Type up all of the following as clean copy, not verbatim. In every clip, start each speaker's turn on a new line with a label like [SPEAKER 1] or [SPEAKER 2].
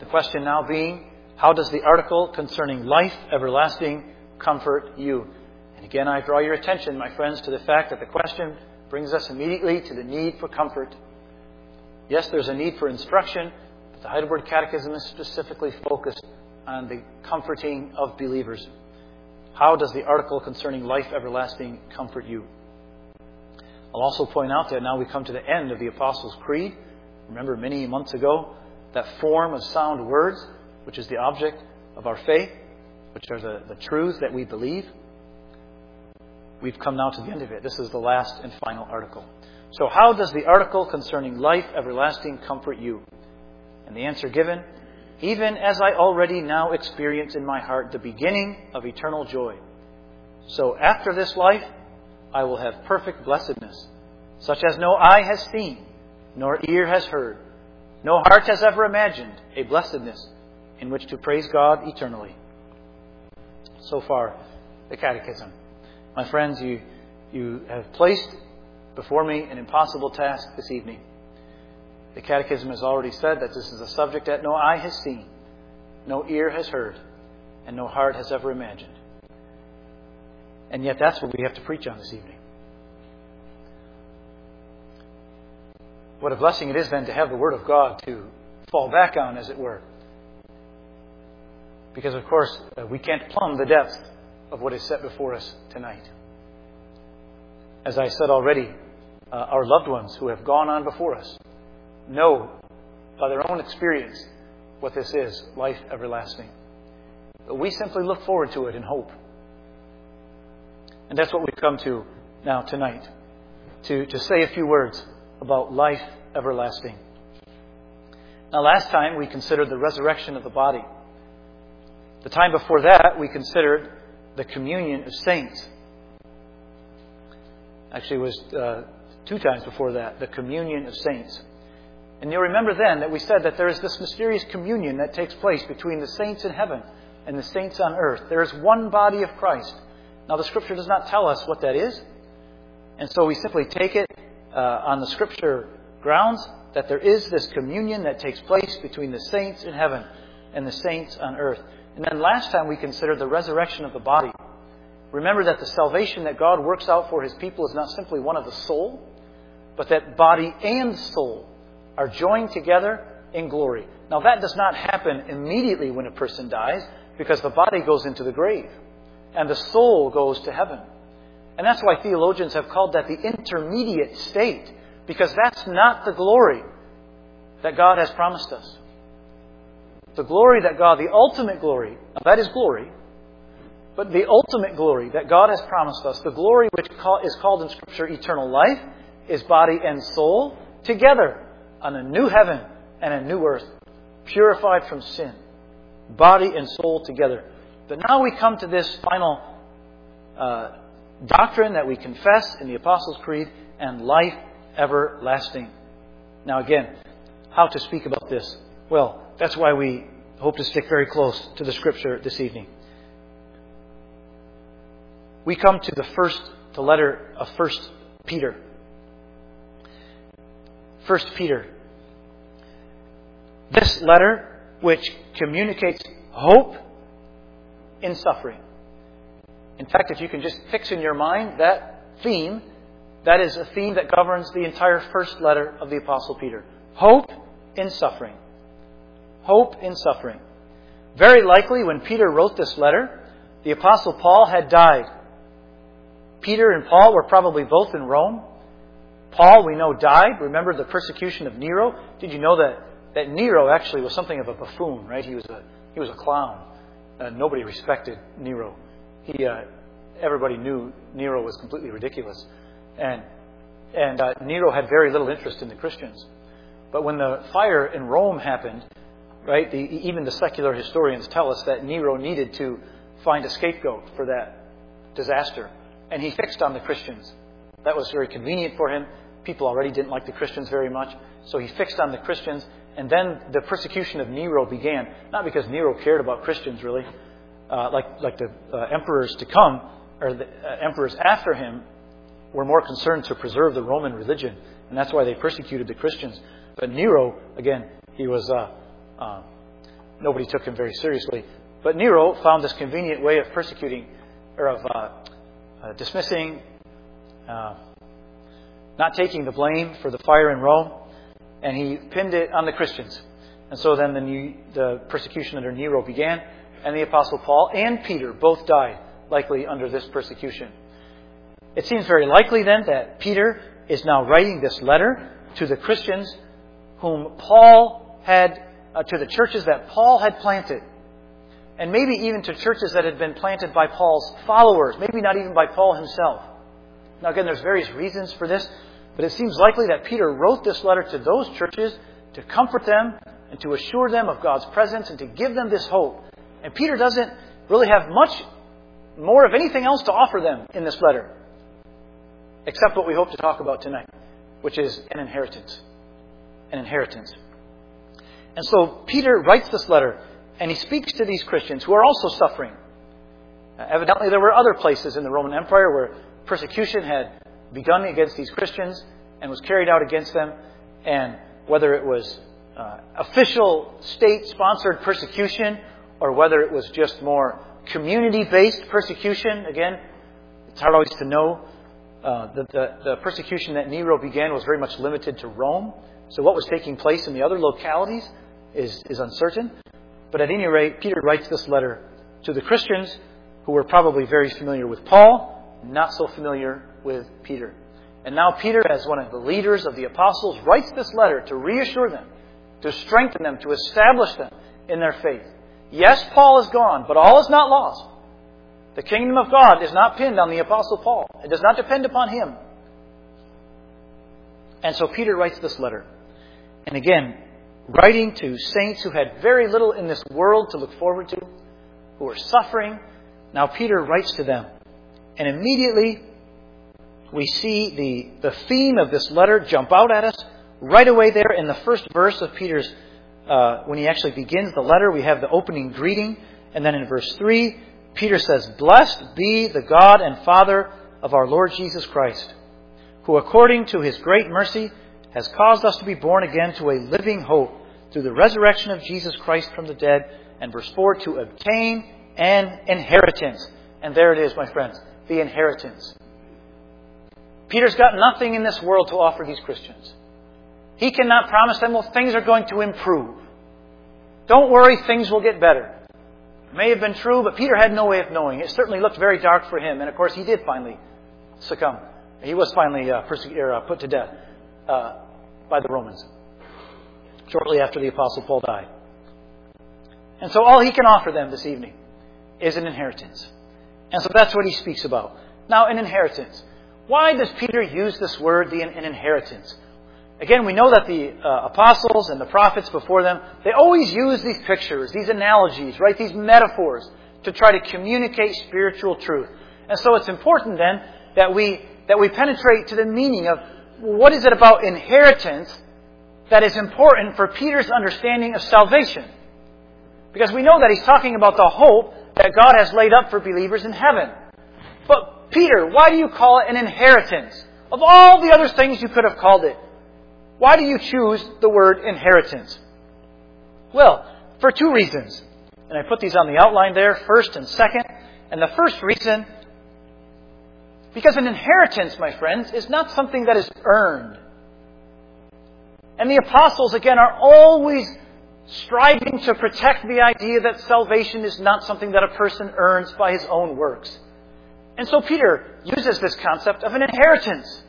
[SPEAKER 1] question now being, how does the article concerning life everlasting comfort you? And again, I draw your attention, my friends, to the fact that the question brings us immediately to the need for comfort. Yes, there's a need for instruction, but the Heidelberg Catechism is specifically focused on the comforting of believers. How does the article concerning life everlasting comfort you? I'll also point out that now we come to the end of the Apostles' Creed. Remember many months ago, that form of sound words, which is the object of our faith, which are the truths that we believe. We've come now to the end of it. This is the last and final article. So how does the article concerning life everlasting comfort you? And the answer given, even as I already now experience in my heart the beginning of eternal joy. So after this life, I will have perfect blessedness, such as no eye has seen, nor ear has heard, no heart has ever imagined, a blessedness in which to praise God eternally. So far, the Catechism. My friends, you have placed before me an impossible task this evening. The Catechism has already said that this is a subject that no eye has seen, no ear has heard, and no heart has ever imagined. And yet that's what we have to preach on this evening. What a blessing it is then to have the Word of God to fall back on, as it were. Because, of course, we can't plumb the depth of what is set before us tonight. As I said already, our loved ones who have gone on before us know by their own experience what this is, life everlasting. But we simply look forward to it in hope. And that's what we've come to now tonight, to say a few words about life everlasting. Now, last time we considered the resurrection of the body. The time before that, we considered the communion of saints. Actually, it was 2 times before that, the communion of saints. And you'll remember then that we said that there is this mysterious communion that takes place between the saints in heaven and the saints on earth. There is one body of Christ. Now, the Scripture does not tell us what that is. And so we simply take it on the Scripture grounds that there is this communion that takes place between the saints in heaven and the saints on earth. And then last time we considered the resurrection of the body. Remember that the salvation that God works out for His people is not simply one of the soul, but that body and soul are joined together in glory. Now, that does not happen immediately when a person dies, because the body goes into the grave and the soul goes to heaven. And that's why theologians have called that the intermediate state, because that's not the glory that God has promised us. The glory that God, the ultimate glory, now that is glory, but the ultimate glory that God has promised us, the glory which is called in Scripture eternal life, is body and soul together on a new heaven and a new earth, purified from sin. Body and soul together. But now we come to this final doctrine that we confess in the Apostles' Creed, and life everlasting. Now again, how to speak about this? Well, that's why we hope to stick very close to the Scripture this evening. We come to the letter of 1 Peter. 1 Peter. This letter, which communicates hope in suffering. In fact, if you can just fix in your mind that theme, that is a theme that governs the entire first letter of the Apostle Peter. Hope in suffering. Hope in suffering. Very likely, when Peter wrote this letter, the Apostle Paul had died. Peter and Paul were probably both in Rome. Paul, we know, died. Remember the persecution of Nero? Did you know that Nero actually was something of a buffoon, right? He was a clown. Nobody respected Nero. Everybody knew Nero was completely ridiculous. And Nero had very little interest in the Christians. But when the fire in Rome happened, right, even the secular historians tell us that Nero needed to find a scapegoat for that disaster. And he fixed on the Christians. That was very convenient for him. People already didn't like the Christians very much. So he fixed on the Christians. And then the persecution of Nero began. Not because Nero cared about Christians, really. Like the emperors to come, or the emperors after him, were more concerned to preserve the Roman religion. And that's why they persecuted the Christians. But Nero, again, he was nobody took him very seriously. But Nero found this convenient way of persecuting, or of dismissing, not taking the blame for the fire in Rome, and he pinned it on the Christians. And so then the persecution under Nero began, and the Apostle Paul and Peter both died, likely under this persecution. It seems very likely then that Peter is now writing this letter to the Christians whom Paul had, to the churches that Paul had planted. And maybe even to churches that had been planted by Paul's followers, maybe not even by Paul himself. Now again, there's various reasons for this, but it seems likely that Peter wrote this letter to those churches to comfort them and to assure them of God's presence and to give them this hope. And Peter doesn't really have much more of anything else to offer them in this letter, except what we hope to talk about tonight, which is an inheritance. An inheritance. And so Peter writes this letter, and he speaks to these Christians who are also suffering. Evidently, there were other places in the Roman Empire where persecution had begun against these Christians and was carried out against them. And whether it was official state-sponsored persecution or whether it was just more community-based persecution, again, it's hard always to know. The persecution that Nero began was very much limited to Rome. So what was taking place in the other localities is uncertain. But at any rate, Peter writes this letter to the Christians who were probably very familiar with Paul, not so familiar with Peter. And now Peter, as one of the leaders of the apostles, writes this letter to reassure them, to strengthen them, to establish them in their faith. Yes, Paul is gone, but all is not lost. The kingdom of God is not pinned on the Apostle Paul. It does not depend upon him. And so Peter writes this letter. And again, writing to saints who had very little in this world to look forward to, who were suffering. Now Peter writes to them. And immediately we see the theme of this letter jump out at us. Right away there in the first verse of Peter's, when he actually begins the letter, we have the opening greeting. And then in verse 3, Peter says, "Blessed be the God and Father of our Lord Jesus Christ, who according to His great mercy has caused us to be born again to a living hope through the resurrection of Jesus Christ from the dead." And verse 4, "to obtain an inheritance." And there it is, my friends, the inheritance. Peter's got nothing in this world to offer these Christians. He cannot promise them, well, things are going to improve. Don't worry, things will get better. It may have been true, but Peter had no way of knowing. It certainly looked very dark for him. And of course, he did finally succumb. He was finally put to death by the Romans shortly after the Apostle Paul died. And so all he can offer them this evening is an inheritance. And so that's what he speaks about. Now, an inheritance. Why does Peter use this word, an inheritance? Again, we know that the apostles and the prophets before them, they always use these pictures, these analogies, right? These metaphors to try to communicate spiritual truth. And so it's important then that we penetrate to the meaning of what is it about inheritance that is important for Peter's understanding of salvation. Because we know that he's talking about the hope that God has laid up for believers in heaven. But Peter, why do you call it an inheritance? Of all the other things you could have called it, why do you choose the word inheritance? Well, for two reasons. And I put these on the outline there, first and second. And the first reason, because an inheritance, my friends, is not something that is earned. And the apostles, again, are always striving to protect the idea that salvation is not something that a person earns by his own works. And so Peter uses this concept of an inheritance.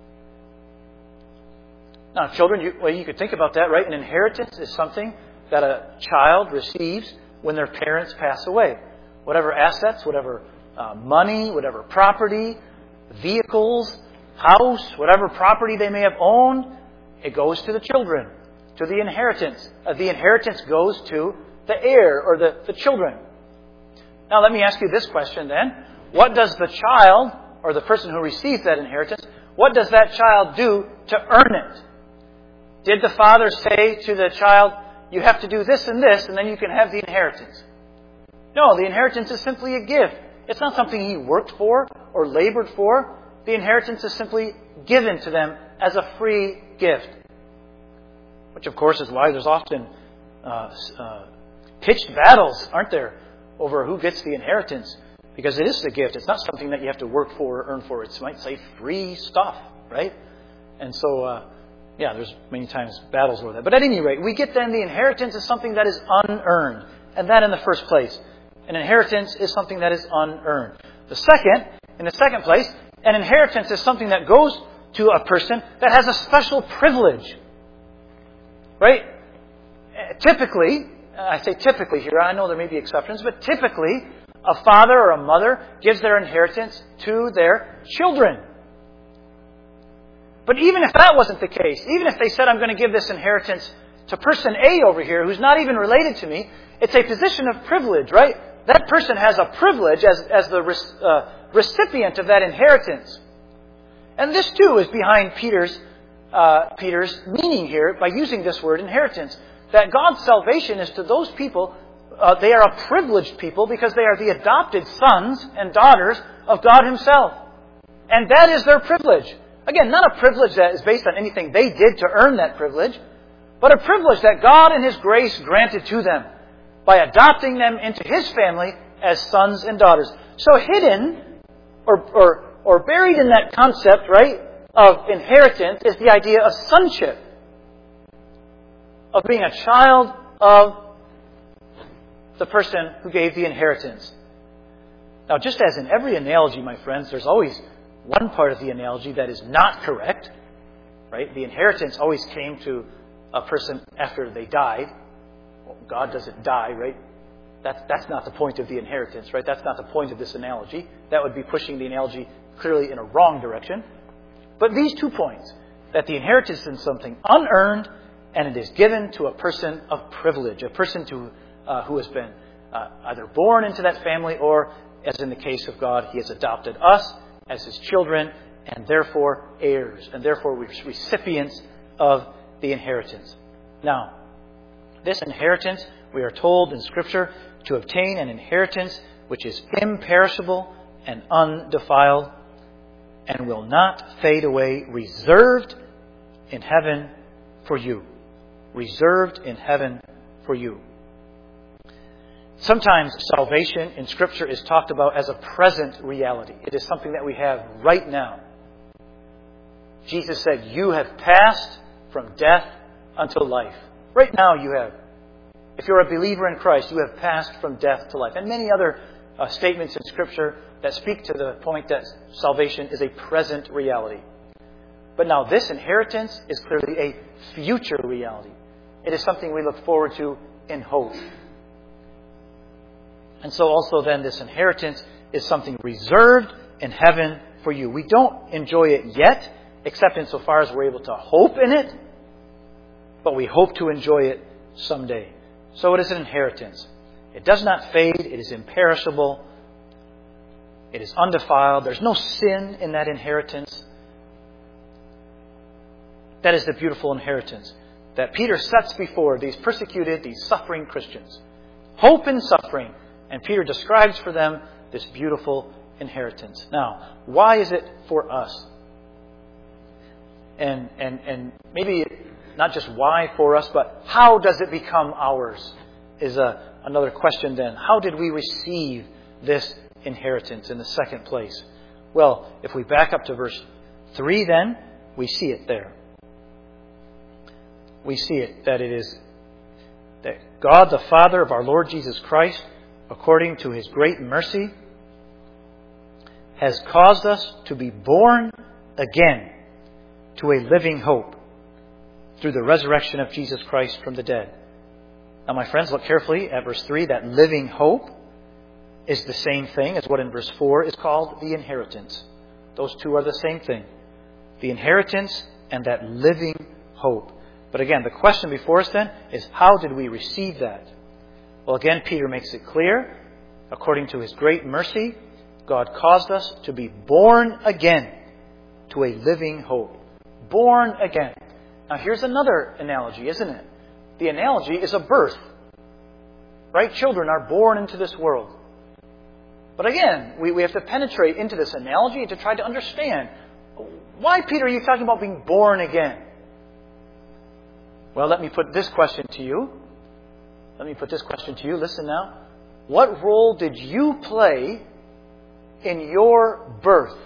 [SPEAKER 1] Now, children, you could think about that, right? An inheritance is something that a child receives when their parents pass away. Whatever assets, whatever money, whatever property, vehicles, house, whatever property they may have owned, it goes to the children, to the inheritance. The inheritance goes to the heir or the children. Now, let me ask you this question then. What does the child, or the person who receives that inheritance, what does that child do to earn it? Did the father say to the child, you have to do this and this, and then you can have the inheritance? No, the inheritance is simply a gift. It's not something he worked for or labored for. The inheritance is simply given to them as a free gift. Which, of course, is why there's often pitched battles, aren't there, over who gets the inheritance. Because it is a gift. It's not something that you have to work for or earn for. It might say free stuff, right? And so, there's many times battles over that. But at any rate, we get then the inheritance is something that is unearned. And that in the first place. An inheritance is something that is unearned. In the second place, an inheritance is something that goes to a person that has a special privilege. Right? Typically, I say typically here, I know there may be exceptions, but typically, a father or a mother gives their inheritance to their children. But even if that wasn't the case, even if they said, I'm going to give this inheritance to person A over here, who's not even related to me, it's a position of privilege, right? That person has a privilege as the recipient of that inheritance. And this too is behind Peter's meaning here by using this word inheritance. That God's salvation is to those people, they are a privileged people because they are the adopted sons and daughters of God Himself. And that is their privilege. Again, not a privilege that is based on anything they did to earn that privilege, but a privilege that God in His grace granted to them by adopting them into His family as sons and daughters. So hidden or buried in that concept, right, of inheritance is the idea of sonship. Of being a child of the person who gave the inheritance. Now, just as in every analogy, my friends, there's always one part of the analogy that is not correct. Right? The inheritance always came to a person after they died. Well, God doesn't die, right? That's not the point of the inheritance, right? That's not the point of this analogy. That would be pushing the analogy clearly in a wrong direction. But these 2 points, that the inheritance is something unearned and it is given to a person of privilege, a person who has been either born into that family or, as in the case of God, He has adopted us as His children and therefore heirs and therefore recipients of the inheritance. Now, this inheritance, we are told in Scripture to obtain an inheritance which is imperishable and undefiled and will not fade away, reserved in heaven for you. Reserved in heaven for you. Sometimes salvation in Scripture is talked about as a present reality. It is something that we have right now. Jesus said, you have passed from death unto life. Right now you have. If you're a believer in Christ, you have passed from death to life. And many other statements in Scripture that speak to the point that salvation is a present reality. But now this inheritance is clearly a future reality. It is something we look forward to in hope. And so also then this inheritance is something reserved in heaven for you. We don't enjoy it yet, except insofar as we're able to hope in it. But we hope to enjoy it someday. So it is an inheritance. It does not fade. It is imperishable. It is undefiled. There's no sin in that inheritance. That is the beautiful inheritance that Peter sets before these persecuted, these suffering Christians. Hope in suffering. And Peter describes for them this beautiful inheritance. Now, why is it for us? And maybe not just why for us, but how does it become ours is another question then. How did we receive this inheritance in the second place? Well, if we back up to verse 3 then, we see it there. We see it, that it is that God the Father of our Lord Jesus Christ, according to His great mercy, has caused us to be born again to a living hope through the resurrection of Jesus Christ from the dead. Now, my friends, look carefully at verse 3. That living hope is the same thing as what in verse 4 is called the inheritance. Those two are the same thing. The inheritance and that living hope. But again, the question before us then is, how did we receive that? Well, again, Peter makes it clear. According to His great mercy, God caused us to be born again to a living hope. Born again. Now, here's another analogy, isn't it? The analogy is a birth. Right? Children are born into this world. But again, we have to penetrate into this analogy to try to understand, why, Peter, are you talking about being born again? Well, let me put this question to you. Let me put this question to you. Listen now. What role did you play in your birth?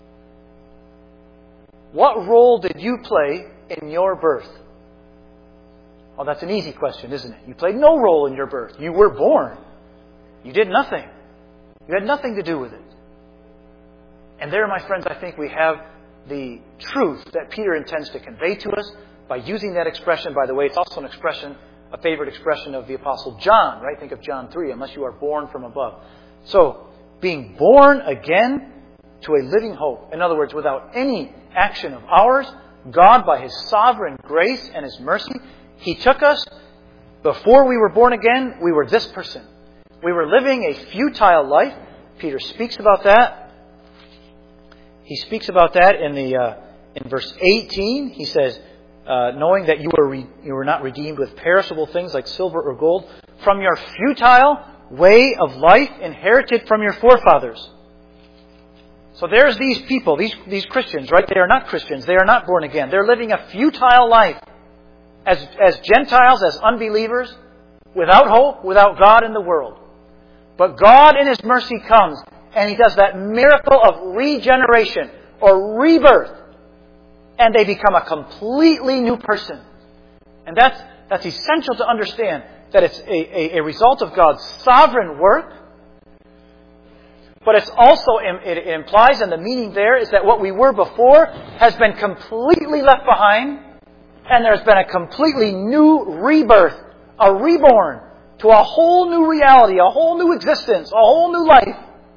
[SPEAKER 1] What role did you play in your birth? Oh, that's an easy question, isn't it? You played no role in your birth. You were born. You did nothing. You had nothing to do with it. And there, my friends, I think we have the truth that Peter intends to convey to us by using that expression. By the way, it's also an expression, a favorite expression of the Apostle John, right? Think of John 3, unless you are born from above. So, being born again to a living hope. In other words, without any action of ours, God, by His sovereign grace and His mercy, He took us. Before we were born again, we were this person. We were living a futile life. Peter speaks about that. He speaks about that in verse 18. He says, knowing that you were not redeemed with perishable things like silver or gold from your futile way of life inherited from your forefathers. So there's these people, these Christians, right? They are not Christians. They are not born again. They're living a futile life as Gentiles, as unbelievers, without hope, without God in the world. But God in His mercy comes and He does that miracle of regeneration or rebirth. And they become a completely new person. And that's essential to understand, that it's a result of God's sovereign work. But it's also, it implies, and the meaning there is that what we were before has been completely left behind. And there's been a completely new rebirth, a reborn to a whole new reality, a whole new existence, a whole new life.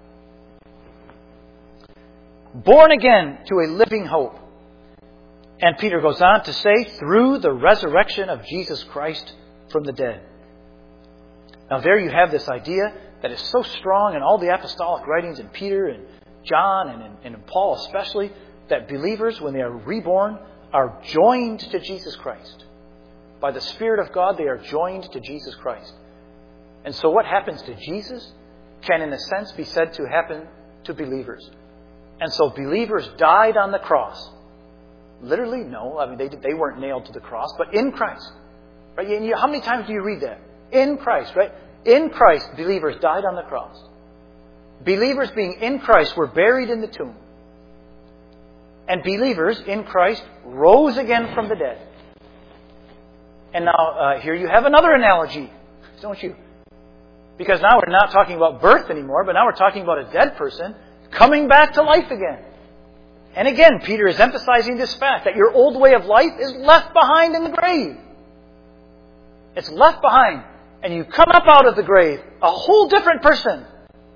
[SPEAKER 1] Born again to a living hope. And Peter goes on to say, through the resurrection of Jesus Christ from the dead. Now there you have this idea that is so strong in all the apostolic writings in Peter and John and in Paul especially, that believers, when they are reborn, are joined to Jesus Christ. By the Spirit of God, they are joined to Jesus Christ. And so what happens to Jesus can, in a sense, be said to happen to believers. And so believers died on the cross. Literally, no. I mean, they weren't nailed to the cross, but in Christ. Right? How many times do you read that? In Christ, right? In Christ, believers died on the cross. Believers being in Christ were buried in the tomb. And believers in Christ rose again from the dead. And now, here you have another analogy, don't you? Because now we're not talking about birth anymore, but now we're talking about a dead person coming back to life again. And again, Peter is emphasizing this fact that your old way of life is left behind in the grave. It's left behind. And you come up out of the grave a whole different person.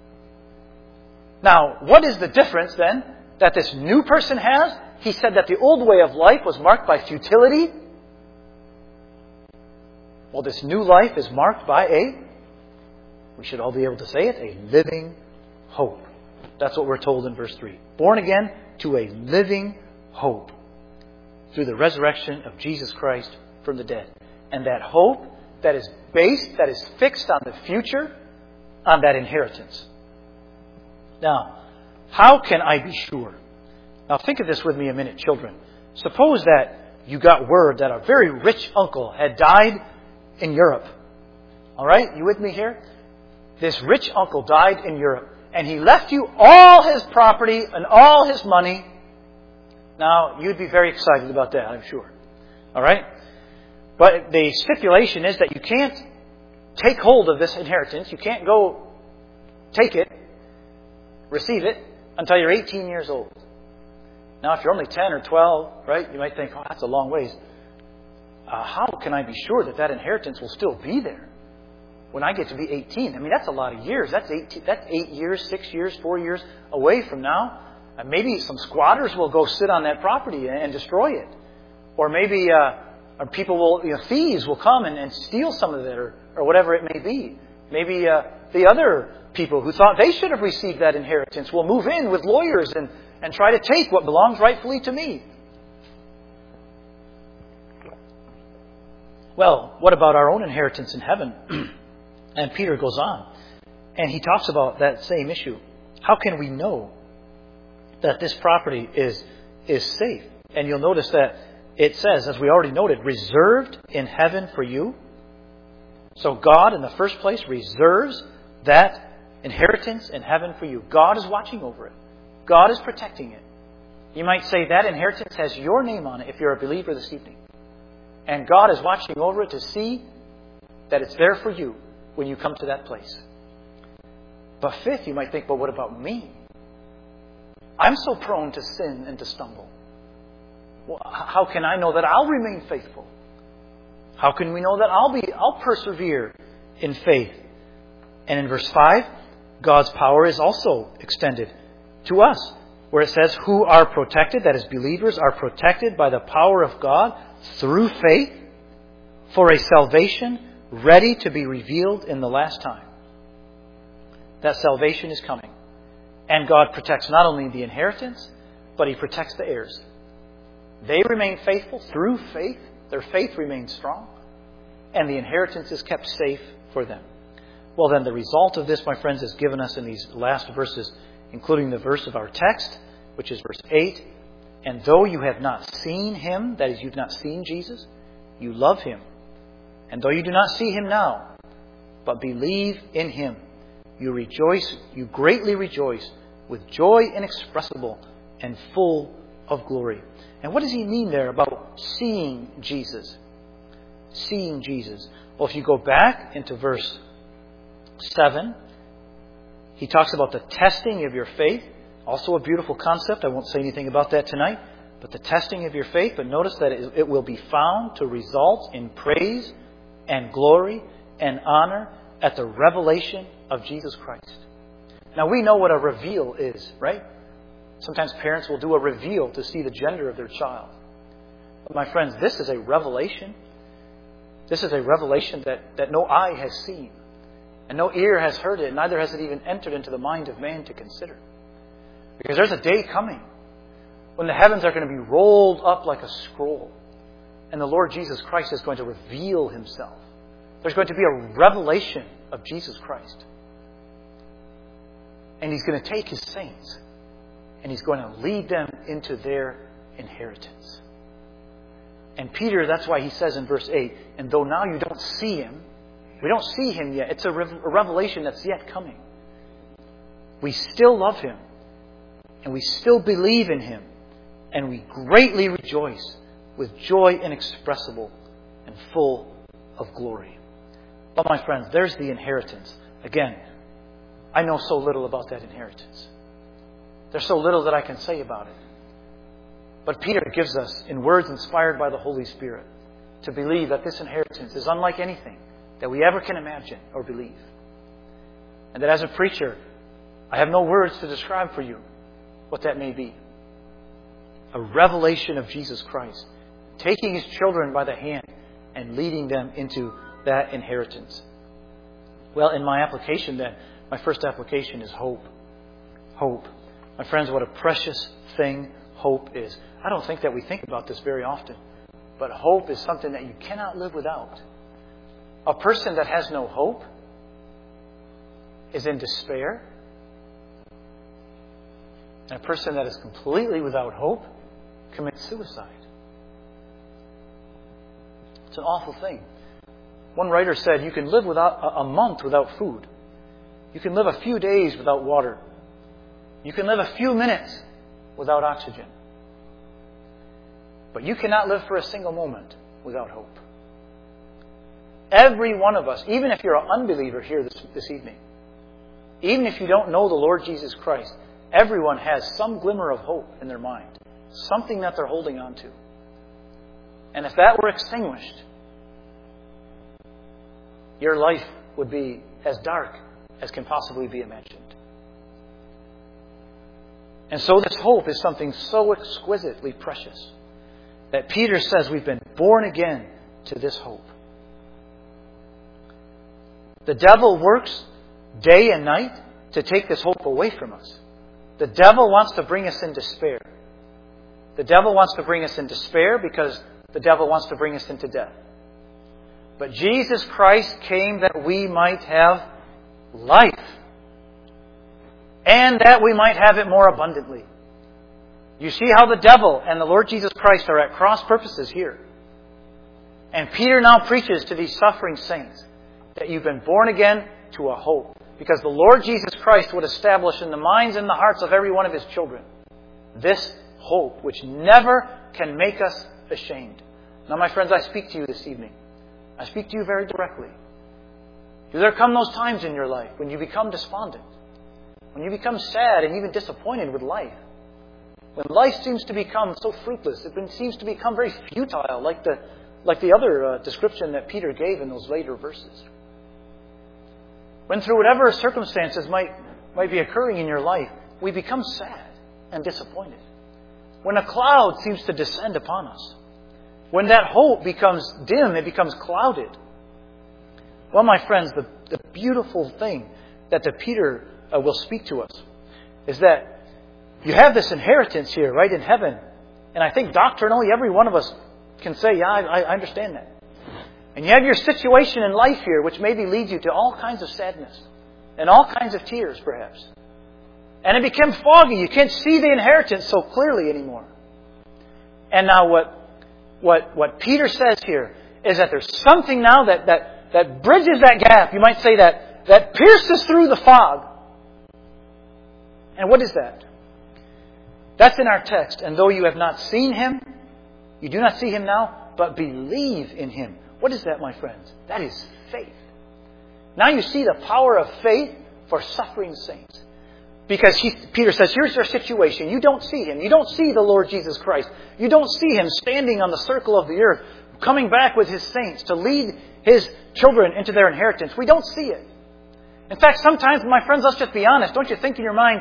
[SPEAKER 1] Now, what is the difference then that this new person has? He said that the old way of life was marked by futility. Well, this new life is marked by we should all be able to say it, a living hope. That's what we're told in verse 3. Born again to a living hope through the resurrection of Jesus Christ from the dead. And that hope that is based, that is fixed on the future, on that inheritance. Now, how can I be sure? Now think of this with me a minute, children. Suppose that you got word that a very rich uncle had died in Europe. All right? You with me here? This rich uncle died in Europe. And he left you all his property and all his money. Now, you'd be very excited about that, I'm sure. All right? But the stipulation is that you can't take hold of this inheritance. You can't go take it, receive it, until you're 18 years old. Now, if you're only 10 or 12, right, you might think, oh, that's a long ways. How can I be sure that that inheritance will still be there when I get to be 18? I mean, that's a lot of years. That's 8 years, 6 years, 4 years away from now. Maybe some squatters will go sit on that property and destroy it. Or maybe people will, thieves will come and steal some of it or whatever it may be. Maybe the other people who thought they should have received that inheritance will move in with lawyers and try to take what belongs rightfully to me. Well, what about our own inheritance in heaven? And Peter goes on, and he talks about that same issue. How can we know that this property is safe? And you'll notice that it says, as we already noted, reserved in heaven for you. So God, in the first place, reserves that inheritance in heaven for you. God is watching over it. God is protecting it. You might say that inheritance has your name on it if you're a believer this evening. And God is watching over it to see that it's there for you when you come to that place. But fifth, you might think, but what about me? I'm so prone to sin and to stumble. Well, how can I know that I'll remain faithful? How can we know that I'll persevere in faith? And in verse 5, God's power is also extended to us, where it says, who are protected, that is, believers are protected by the power of God through faith for a salvation ready to be revealed in the last time. That salvation is coming. And God protects not only the inheritance, but He protects the heirs. They remain faithful through faith. Their faith remains strong. And the inheritance is kept safe for them. Well, then the result of this, my friends, is given us in these last verses, including the verse of our text, which is verse 8. And though you have not seen Him, that is, you've not seen Jesus, you love Him. And though you do not see Him now, but believe in Him, you rejoice, you greatly rejoice with joy inexpressible and full of glory. And what does he mean there about seeing Jesus? Seeing Jesus. Well, if you go back into verse 7, he talks about the testing of your faith. Also a beautiful concept. I won't say anything about that tonight. But the testing of your faith. But notice that it will be found to result in praise and glory and honor at the revelation of Jesus Christ. Now we know what a reveal is, right? Sometimes parents will do a reveal to see the gender of their child. But my friends, this is a revelation. This is a revelation that no eye has seen. And no ear has heard it. Neither has it even entered into the mind of man to consider. Because there's a day coming when the heavens are going to be rolled up like a scroll. And the Lord Jesus Christ is going to reveal Himself. There's going to be a revelation of Jesus Christ. And He's going to take His saints and He's going to lead them into their inheritance. And Peter, that's why he says in verse 8, and though now you don't see Him, we don't see Him yet. It's a revelation that's yet coming. We still love Him. And we still believe in Him. And we greatly rejoice with joy inexpressible and full of glory. But my friends, there's the inheritance. Again, I know so little about that inheritance. There's so little that I can say about it. But Peter gives us, in words inspired by the Holy Spirit, to believe that this inheritance is unlike anything that we ever can imagine or believe. And that as a preacher, I have no words to describe for you what that may be. A revelation of Jesus Christ, taking His children by the hand and leading them into that inheritance. Well, in my application then, my first application is hope. Hope. My friends, what a precious thing hope is. I don't think that we think about this very often. But hope is something that you cannot live without. A person that has no hope is in despair. And a person that is completely without hope commits suicide. It's an awful thing. One writer said you can live without a month without food. You can live a few days without water. You can live a few minutes without oxygen. But you cannot live for a single moment without hope. Every one of us, even if you're an unbeliever here this evening, even if you don't know the Lord Jesus Christ, everyone has some glimmer of hope in their mind. Something that they're holding on to. And if that were extinguished, your life would be as dark as can possibly be imagined. And so this hope is something so exquisitely precious that Peter says we've been born again to this hope. The devil works day and night to take this hope away from us. The devil wants to bring us in despair. The devil wants to bring us in despair because the devil wants to bring us into death. But Jesus Christ came that we might have life. And that we might have it more abundantly. You see how the devil and the Lord Jesus Christ are at cross purposes here. And Peter now preaches to these suffering saints that you've been born again to a hope. Because the Lord Jesus Christ would establish in the minds and the hearts of every one of His children this hope which never can make us ashamed. Now, my friends, I speak to you this evening. I speak to you very directly. Do there come those times in your life when you become despondent? When you become sad and even disappointed with life? When life seems to become so fruitless, it seems to become very futile, like the other description that Peter gave in those later verses. When through whatever circumstances might be occurring in your life, we become sad and disappointed. When a cloud seems to descend upon us. When that hope becomes dim, it becomes clouded. Well, my friends, the beautiful thing that Peter will speak to us is that you have this inheritance here, right, in heaven. And I think doctrinally every one of us can say, yeah, I understand that. And you have your situation in life here, which maybe leads you to all kinds of sadness and all kinds of tears, perhaps. And it became foggy. You can't see the inheritance so clearly anymore. And now what Peter says here is that there's something now that bridges that gap. You might say that pierces through the fog. And what is that? That's in our text. And though you have not seen Him, you do not see Him now, but believe in Him. What is that, my friends? That is faith. Now you see the power of faith for suffering saints. Because Peter says, here's your situation. You don't see Him. You don't see the Lord Jesus Christ. You don't see Him standing on the circle of the earth, coming back with His saints to lead His children into their inheritance. We don't see it. In fact, sometimes, my friends, let's just be honest. Don't you think in your mind,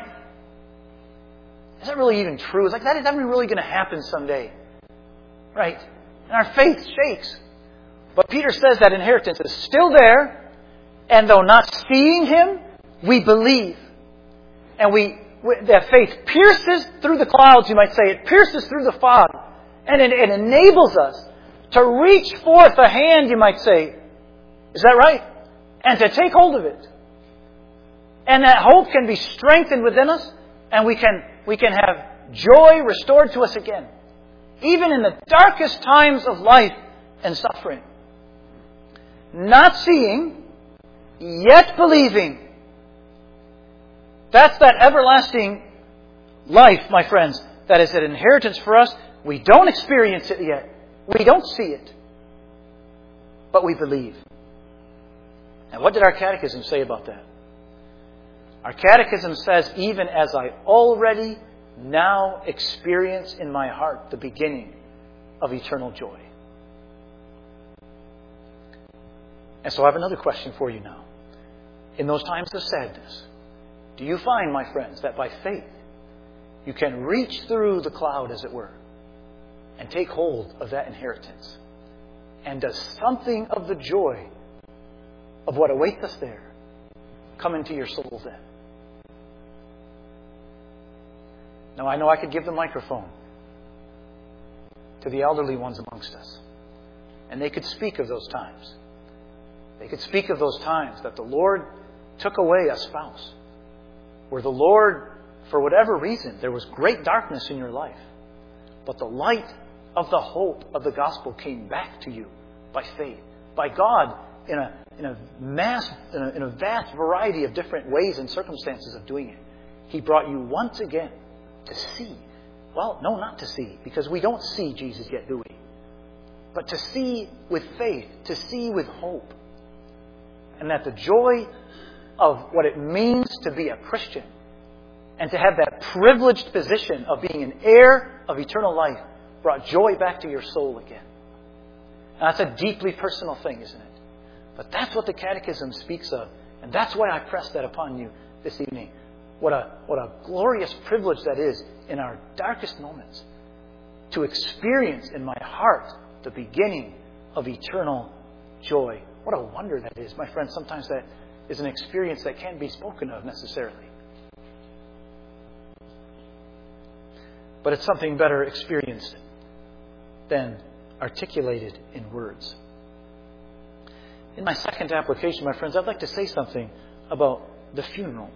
[SPEAKER 1] is that really even true? It's like, is that really going to happen someday? Right? And our faith shakes. But Peter says that inheritance is still there. And though not seeing Him, we believe. And that faith pierces through the clouds, you might say. It pierces through the fog. And it enables us to reach forth a hand, you might say. Is that right? And to take hold of it. And that hope can be strengthened within us. And we can have joy restored to us again. Even in the darkest times of life and suffering. Not seeing, yet believing. That's that everlasting life, my friends. That is an inheritance for us. We don't experience it yet. We don't see it. But we believe. And what did our catechism say about that? Our catechism says, even as I already now experience in my heart the beginning of eternal joy. And so I have another question for you now. In those times of sadness, do you find, my friends, that by faith you can reach through the cloud, as it were, and take hold of that inheritance? And does something of the joy of what awaits us there come into your soul then? Now, I know I could give the microphone to the elderly ones amongst us, and they could speak of those times. They could speak of those times that the Lord took away a spouse, where the Lord, for whatever reason, there was great darkness in your life, but the light of the hope of the gospel came back to you by faith, by God in a vast variety of different ways and circumstances of doing it. He brought you once again to see. Well, no, not to see, because we don't see Jesus yet, do we? But to see with faith, to see with hope. And that the joy of what it means to be a Christian and to have that privileged position of being an heir of eternal life brought joy back to your soul again. And that's a deeply personal thing, isn't it? But that's what the Catechism speaks of. And that's why I press that upon you this evening. What a glorious privilege that is in our darkest moments to experience in my heart the beginning of eternal joy. What a wonder that is. My friends, sometimes that is an experience that can't be spoken of necessarily. But it's something better experienced than articulated in words. In my second application, my friends, I'd like to say something about the funeral.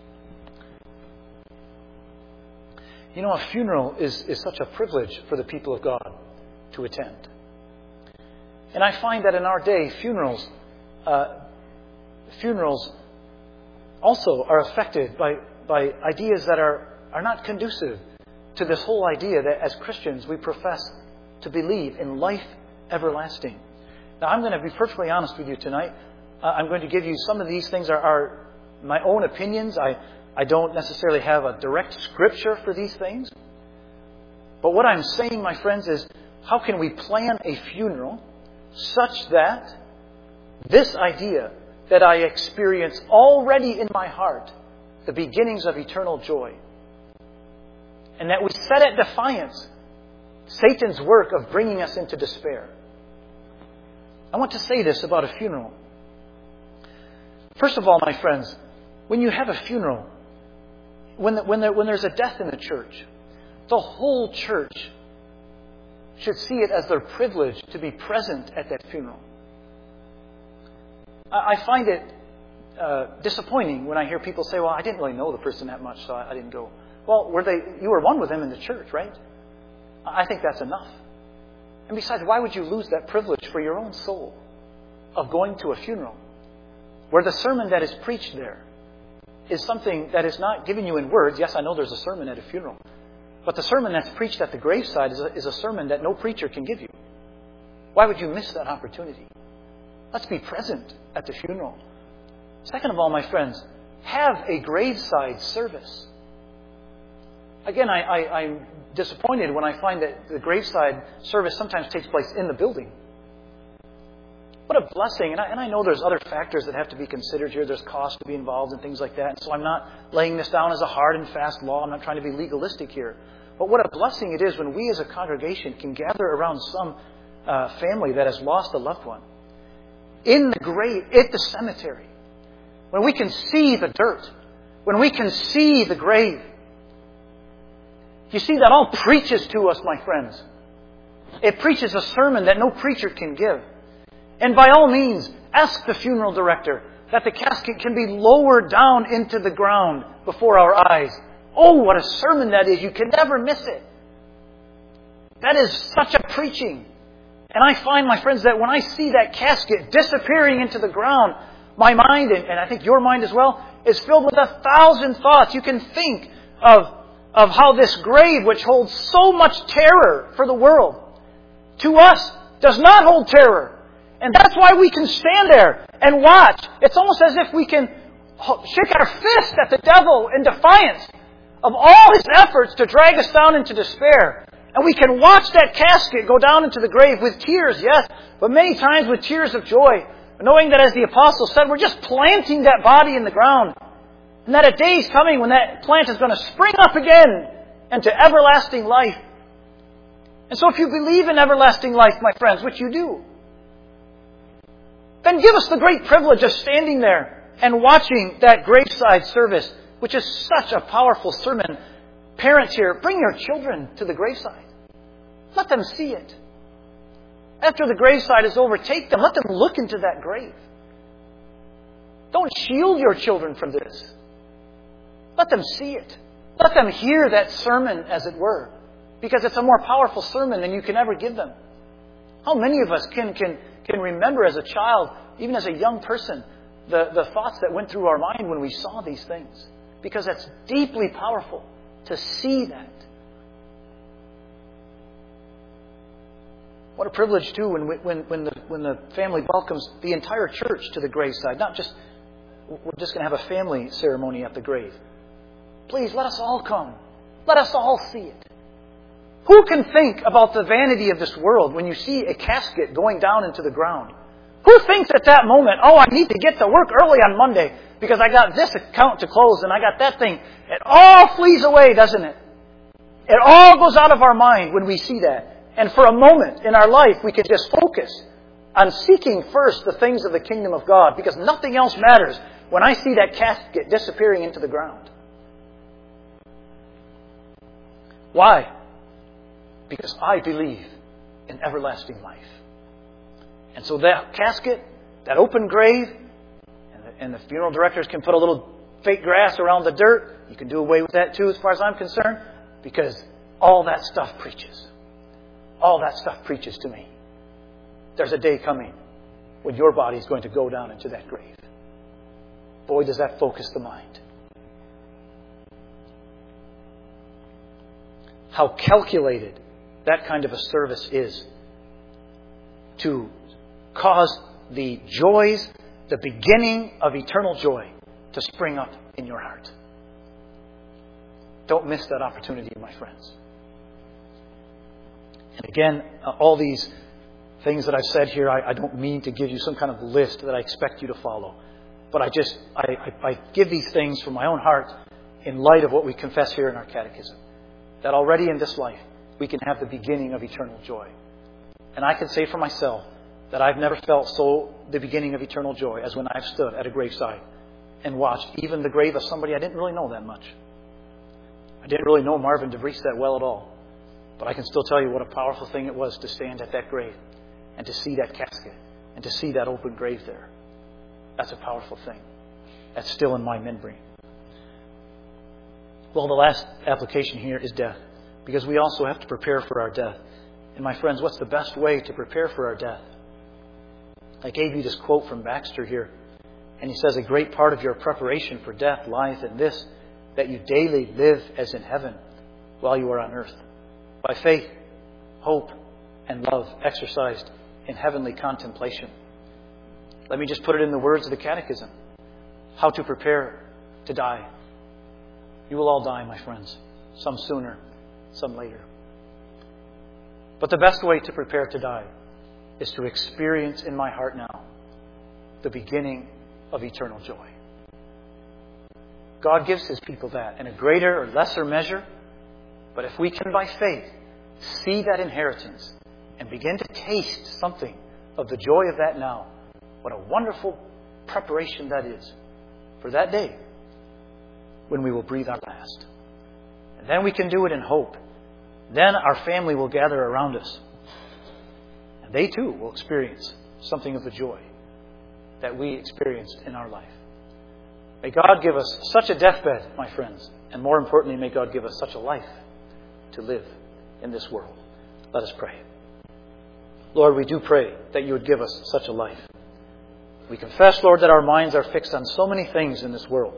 [SPEAKER 1] You know, a funeral is such a privilege for the people of God to attend. And I find that in our day, funerals funerals also are affected by ideas that are not conducive to this whole idea that as Christians we profess to believe in life everlasting. Now, I'm going to be perfectly honest with you tonight. I'm going to give you some of these things are my own opinions. I don't necessarily have a direct scripture for these things. But what I'm saying, my friends, is how can we plan a funeral such that this idea that I experience already in my heart the beginnings of eternal joy, and that we set at defiance Satan's work of bringing us into despair. I want to say this about a funeral. First of all, my friends, when you have a funeral, when there's a death in the church, the whole church should see it as their privilege to be present at that funeral. I find it disappointing when I hear people say, well, I didn't really know the person that much, so I didn't go. Well, you were one with them in the church, right? I think that's enough. And besides, why would you lose that privilege for your own soul of going to a funeral where the sermon that is preached there is something that is not given you in words? Yes, I know there's a sermon at a funeral. But the sermon that's preached at the graveside is a sermon that no preacher can give you. Why would you miss that opportunity? Let's be present at the funeral. Second of all, my friends, have a graveside service. Again, I'm disappointed when I find that the graveside service sometimes takes place in the building. What a blessing. And I know there's other factors that have to be considered here. There's cost to be involved and things like that. And so I'm not laying this down as a hard and fast law. I'm not trying to be legalistic here. But what a blessing it is when we as a congregation can gather around some family that has lost a loved one. In the grave, at the cemetery. When we can see the dirt. When we can see the grave. You see, that all preaches to us, my friends. It preaches a sermon that no preacher can give. And by all means, ask the funeral director that the casket can be lowered down into the ground before our eyes. Oh, what a sermon that is. You can never miss it. That is such a preaching. And I find, my friends, that when I see that casket disappearing into the ground, my mind, and I think your mind as well, is filled with 1,000 thoughts. You can think of how this grave, which holds so much terror for the world, to us does not hold terror. And that's why we can stand there and watch. It's almost as if we can shake our fist at the devil in defiance of all his efforts to drag us down into despair. And we can watch that casket go down into the grave with tears, yes, but many times with tears of joy, knowing that, as the apostle said, we're just planting that body in the ground. And that a day is coming when that plant is going to spring up again into everlasting life. And so if you believe in everlasting life, my friends, which you do, then give us the great privilege of standing there and watching that graveside service, which is such a powerful sermon. Parents here, bring your children to the graveside. Let them see it. After the graveside is over, take them. Let them look into that grave. Don't shield your children from this. Let them see it. Let them hear that sermon, as it were, because it's a more powerful sermon than you can ever give them. How many of us can remember as a child, even as a young person, the thoughts that went through our mind when we saw these things? Because that's deeply powerful to see that. What a privilege, too, when the family welcomes the entire church to the graveside. Not just, we're just going to have a family ceremony at the grave. Please, let us all come. Let us all see it. Who can think about the vanity of this world when you see a casket going down into the ground? Who thinks at that moment, oh, I need to get to work early on Monday because I got this account to close and I got that thing? It all flees away, doesn't it? It all goes out of our mind when we see that. And for a moment in our life, we can just focus on seeking first the things of the kingdom of God, because nothing else matters when I see that casket disappearing into the ground. Why? Because I believe in everlasting life. And so that casket, that open grave, and the funeral directors can put a little fake grass around the dirt. You can do away with that too, as far as I'm concerned, because all that stuff preaches. All that stuff preaches to me. There's a day coming when your body is going to go down into that grave. Boy, does that focus the mind. How calculated that kind of a service is to cause the joys, the beginning of eternal joy, to spring up in your heart. Don't miss that opportunity, my friends. And again, all these things that I've said here, I don't mean to give you some kind of list that I expect you to follow. But I give these things from my own heart in light of what we confess here in our catechism. That already in this life, we can have the beginning of eternal joy. And I can say for myself that I've never felt the beginning of eternal joy as when I've stood at a graveside and watched even the grave of somebody I didn't really know that much. I didn't really know Marvin DeVries that well at all. But I can still tell you what a powerful thing it was to stand at that grave and to see that casket and to see that open grave there. That's a powerful thing. That's still in my memory. Well, the last application here is death, because we also have to prepare for our death. And my friends, what's the best way to prepare for our death? I gave you this quote from Baxter here, and he says, "A great part of your preparation for death lies in this, that you daily live as in heaven while you are on earth, by faith, hope, and love exercised in heavenly contemplation." Let me just put it in the words of the Catechism. How to prepare to die. You will all die, my friends. Some sooner, some later. But the best way to prepare to die is to experience in my heart now the beginning of eternal joy. God gives His people that in a greater or lesser measure. But if we can, by faith, see that inheritance and begin to taste something of the joy of that now, what a wonderful preparation that is for that day when we will breathe our last. And then we can do it in hope. Then our family will gather around us. And they too will experience something of the joy that we experienced in our life. May God give us such a deathbed, my friends. And more importantly, may God give us such a life to live in this world. Let us pray. Lord, we do pray that you would give us such a life. We confess, Lord, that our minds are fixed on so many things in this world.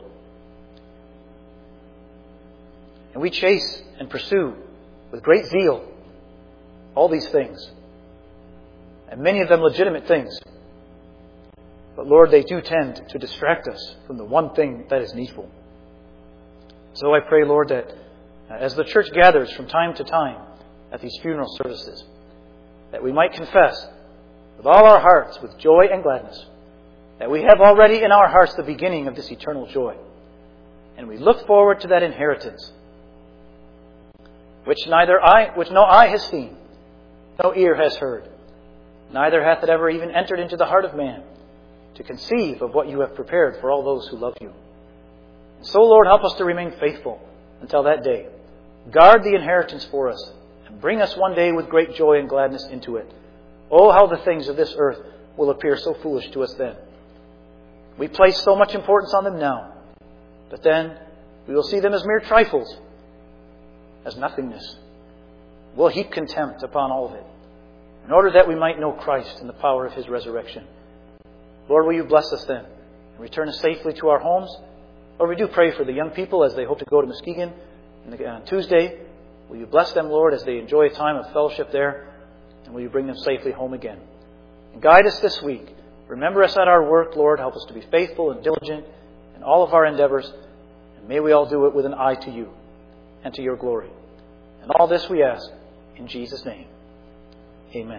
[SPEAKER 1] And we chase and pursue with great zeal all these things. And many of them legitimate things. But Lord, they do tend to distract us from the one thing that is needful. So I pray, Lord, that as the church gathers from time to time at these funeral services, that we might confess with all our hearts, with joy and gladness, that we have already in our hearts the beginning of this eternal joy. And we look forward to that inheritance, which no eye has seen, no ear has heard, neither hath it ever even entered into the heart of man, to conceive of what you have prepared for all those who love you. And so, Lord, help us to remain faithful until that day. Guard the inheritance for us, and bring us one day with great joy and gladness into it. Oh, how the things of this earth will appear so foolish to us then. We place so much importance on them now, but then we will see them as mere trifles, as nothingness. We'll heap contempt upon all of it, in order that we might know Christ and the power of His resurrection. Lord, will you bless us then, and return us safely to our homes? Lord, we do pray for the young people as they hope to go to Muskegon on Tuesday. Will you bless them, Lord, as they enjoy a time of fellowship there, and will you bring them safely home again? And guide us this week. Remember us at our work, Lord. Help us to be faithful and diligent in all of our endeavors. And may we all do it with an eye to you and to your glory. And all this we ask in Jesus' name. Amen.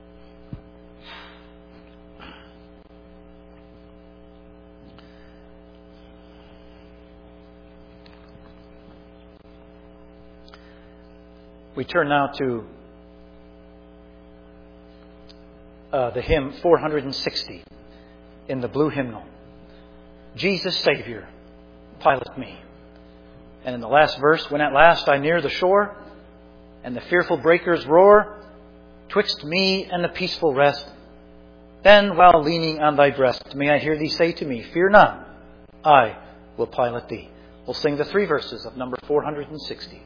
[SPEAKER 1] We turn now to the hymn 460 in the blue hymnal. Jesus, Savior, pilot me. And in the last verse, when at last I near the shore, and the fearful breakers roar, twixt me and the peaceful rest, then while leaning on thy breast, may I hear thee say to me, fear not, I will pilot thee. We'll sing the 3 verses of number 460.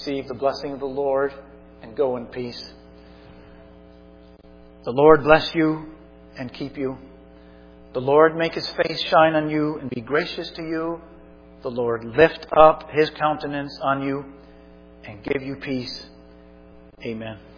[SPEAKER 1] receive the blessing of the Lord and go in peace. The Lord bless you and keep you. The Lord make His face shine on you and be gracious to you. The Lord lift up His countenance on you and give you peace. Amen.